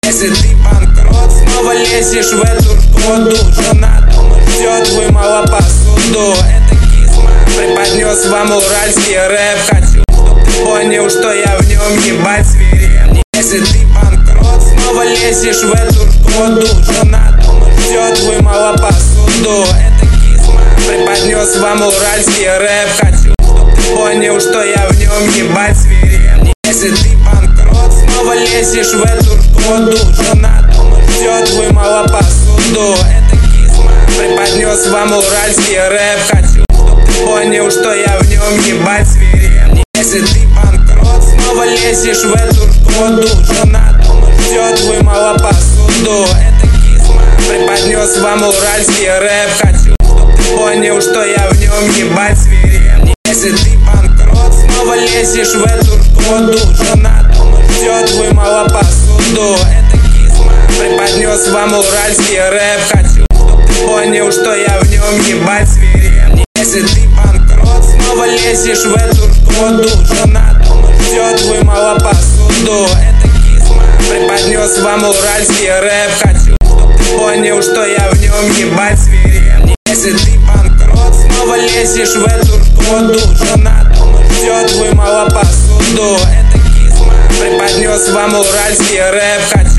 Если ты банкрот, снова лезешь в эту шкоду. Жена дома ждет, вымыла посуду. Это Гизмо преподнес вам уральский рэп. Хочу, чтоб ты понял, что я в нем ебать свиреп. Если ты банкрот, снова лезешь в эту шкоду. Жена дома ждет, вымыла посуду. Это Гизмо преподнес вам уральский рэп. Хочу, чтоб ты понял, что я в нем ебать свиреп. Если ты банкрот, снова лезешь в эту шкоду. Жена дома ждет, вымыла посуду. Это Гизмо преподнес вам уральский рэп. Хочу, чтоб ты понял, что я в нем ебать свиреп. Если ты банкрот, снова лезешь в эту шкоду. Жена дома ждет, вымыла посуду. Это Гизмо преподнес вам уральский рэп. Хочу, чтоб ты понял, что я в нем ебать свиреп. Если ты банкрот, снова лезешь в эту шкоду. Жена дома ждет, вымыла посуду. Это Гизмо преподнес вам уральский рэп. Хочу, чтоб ты понял, что я в нем ебать свиреп. Если ты банкрот, снова лезешь в эту шкоду. Жена дома ждет, вымыла посуду. Это Гизмо преподнес вам уральский рэп. Хочу, чтоб ты понял, что я в нем ебать свиреп. Если ты банкрот, снова лезешь в эту шкоду. Жена дома ждет, вымыла посуду. Это Гизмо преподнес вам уральский рэп. Хочу,